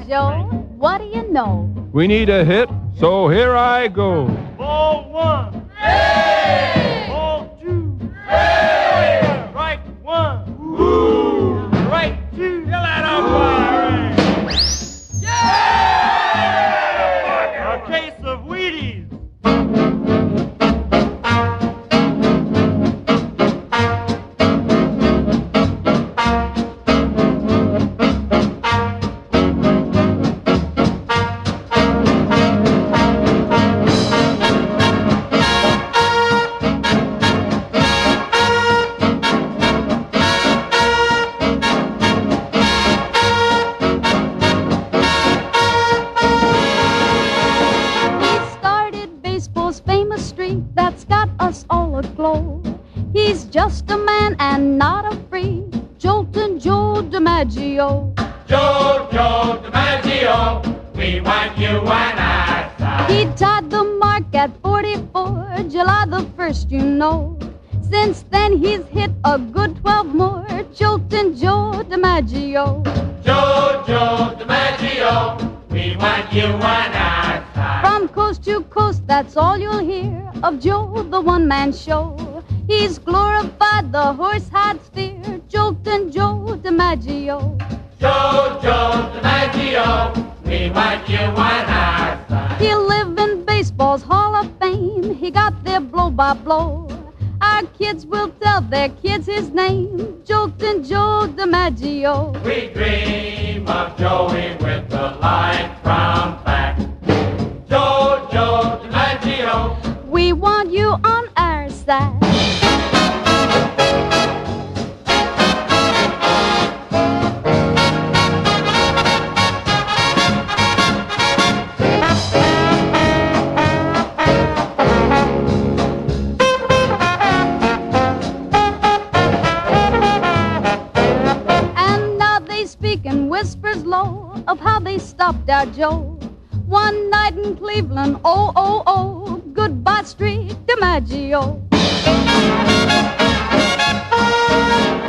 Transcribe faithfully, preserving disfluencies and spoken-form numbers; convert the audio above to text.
Joe. What do you know? We need a hit, so here I go. Ball one. Hey! Ball two. Hey! Strike one. Ooh! Strike two. Kill that umpire. Yeah! A case of Wheaties. That's got us all aglow. He's just a man and not a freak. Joltin' Joe DiMaggio. Joe, Joe DiMaggio, we want you and I. He tied the mark at forty-four, July the first, you know. Since then he's hit a good twelve more. Joltin' Joe DiMaggio. Joe, Joe DiMaggio, we want you and I. From coast to coast, that's all you'll hear of Joe, the one-man show. He's glorified the horse-hide sphere. Joltin' Joe DiMaggio. Joe, Joe DiMaggio, we want you and I. He'll live in baseball's Hall of Fame. He got there blow by blow. Our kids will tell their kids his name. Joltin' Joe DiMaggio. We dream of Joey with the light brown back. Joe, Joe DiMaggio, we want you on our side. And now they speak in whispers low of how they stopped our Joe. One night in Cleveland, oh, oh, oh, goodbye, Street DiMaggio.